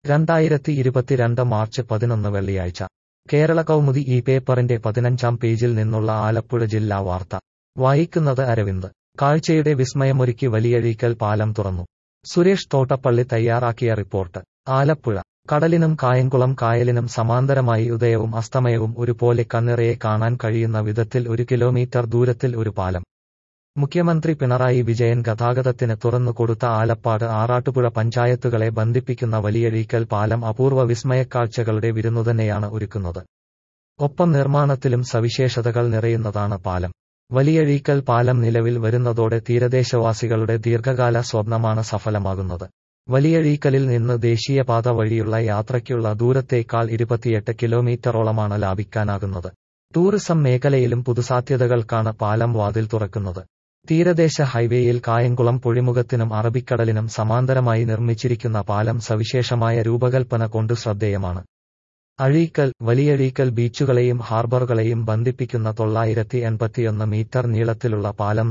2022 March 11 വെള്ളിയാഴ്ച കേരള കൗമുദി ഈ പേപ്പറിന്റെ 15-ാം പേജിൽ നിന്നുള്ള ആലപ്പുഴ ജില്ലാ വാർത്ത വായിക്കുന്നത് അരവിന്ദ്. കാഴ്ചയുടെ വിസ്മയമൊരുക്കി വലിയഴീക്കൽ പാലം തുറന്നു. സുരേഷ് തോട്ടപ്പള്ളി തയ്യാറാക്കിയ റിപ്പോർട്ട്. ആലപ്പുഴ. കടലിനും കായംകുളം കായലിനും സമാന്തരമായി ഉദയവും അസ്തമയവും ഒരുപോലെ കണ്ണിറയെ കാണാൻ കഴിയുന്ന വിധത്തിൽ 1 കിലോമീറ്റർ ദൂരത്തിൽ ഒരു പാലം. മുഖ്യമന്ത്രി പിണറായി വിജയൻ ഗതാഗതത്തിന് തുറന്നുകൊടുത്ത ആലപ്പാട് ആറാട്ടുപുഴ പഞ്ചായത്തുകളെ ബന്ധിപ്പിക്കുന്ന വലിയഴീക്കൽ പാലം അപൂർവ വിസ്മയക്കാഴ്ചകളുടെ വിരുന്നുതന്നെയാണ് ഒരുക്കുന്നത്. ഒപ്പം നിർമ്മാണത്തിലും സവിശേഷതകൾ നിറയുന്നതാണ് പാലം. വലിയഴീക്കൽ പാലം നിലവിൽ വരുന്നതോടെ തീരദേശവാസികളുടെ ദീർഘകാല സ്വപ്നമാണ് സഫലമാകുന്നത്. വലിയഴീക്കലിൽ നിന്ന് ദേശീയപാത വഴിയുള്ള യാത്രയ്ക്കുള്ള ദൂരത്തേക്കാൾ 28 കിലോമീറ്ററോളമാണ് ലാഭിക്കാനാകുന്നത്. ടൂറിസം മേഖലയിലും പുതുസാധ്യതകൾക്കാണ് പാലം വാതിൽ തുറക്കുന്നത്. തീരദേശ ഹൈവേയിൽ കായംകുളം പൊഴിമുഖത്തിനും അറബിക്കടലിനും സമാന്തരമായി നിർമ്മിച്ചിരിക്കുന്ന പാലം സവിശേഷമായ രൂപകൽപ്പന കൊണ്ട് ശ്രദ്ധേയമാണ്. അഴീക്കൽ, വലിയഴീക്കൽ ബീച്ചുകളെയും ഹാർബറുകളെയും ബന്ധിപ്പിക്കുന്ന 981 മീറ്റർ നീളത്തിലുള്ള പാലം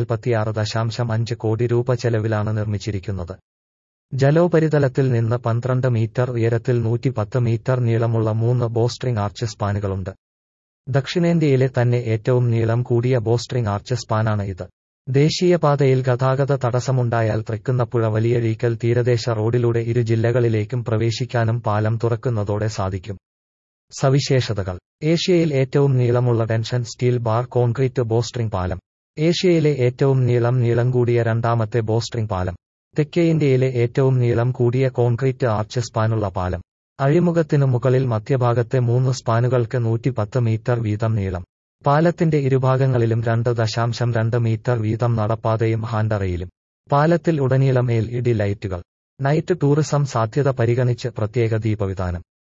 146.5 കോടി രൂപ ചെലവിലാണ് നിർമ്മിച്ചിരിക്കുന്നത്. ജലോപരിതലത്തിൽ നിന്ന് 12 മീറ്റർ ഉയരത്തിൽ 110 മീറ്റർ നീളമുള്ള 3 ബോസ്ട്രിംഗ് ആർച്ച് സ്പാനുകളുണ്ട്. ദക്ഷിണേന്ത്യയിലെ തന്നെ ഏറ്റവും നീളം കൂടിയ ബോസ്ട്രിംഗ് ആർച്ച് സ്പാനാണ് ഇത്. ദേശീയപാതയിൽ ഗതാഗത തടസ്സമുണ്ടായാൽ തൃക്കുന്നപ്പുഴ വലിയഴീക്കൽ തീരദേശ റോഡിലൂടെ ഇരു ജില്ലകളിലേക്കും പ്രവേശിക്കാനും പാലം തുറക്കുന്നതോടെ സാധിക്കും. സവിശേഷതകൾ. ഏഷ്യയിൽ ഏറ്റവും നീളമുള്ള tension steel bar concrete bowstring പാലം. ഏഷ്യയിലെ ഏറ്റവും നീളം കൂടിയ രണ്ടാമത്തെ ബോസ്ട്രിംഗ് പാലം. തെക്കേ ഇന്ത്യയിലെ ഏറ്റവും നീളം കൂടിയ കോൺക്രീറ്റ് ആർച്ച് സ്പാനുള്ള പാലം. അഴിമുഖത്തിനു മുകളിൽ മധ്യഭാഗത്തെ 3 സ്പാനുകൾക്ക് 110 മീറ്റർ വീതം നീളം. പാലത്തിന്റെ ഇരുഭാഗങ്ങളിലും 2.2 മീറ്റർ വീതം നടപ്പാതയും ഹാൻഡറയിലും. പാലത്തിൽ ഉടനീളം LED ലൈറ്റുകൾ. നൈറ്റ് ടൂറിസം സാധ്യത പരിഗണിച്ച് പ്രത്യേക ദീപവിതാനം.